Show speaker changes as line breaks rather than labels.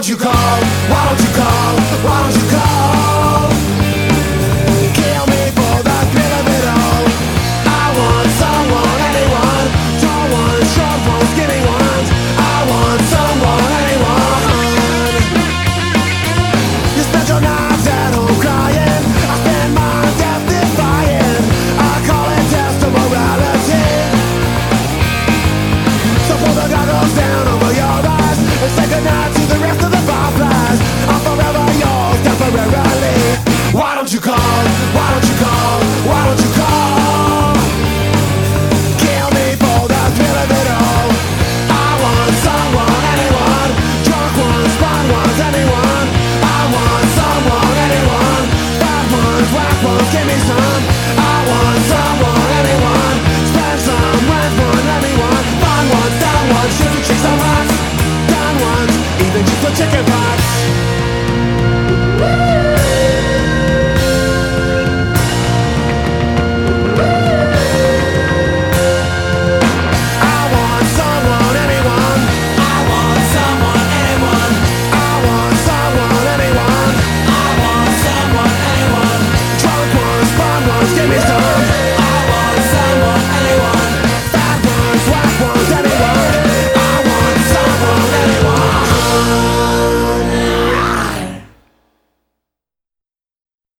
you call? Why don't you call? Why don't you call? Kill me for the thrill of it all. I want someone, anyone, tall ones, short ones, skinny ones. I want someone, anyone. You spent your nights at home crying. I spend my death defying. I call it test of morality. So pull the goggles down over your eyes and say goodnight to the rest of the fireflies. I'm forever yours, temporarily. Why don't you call?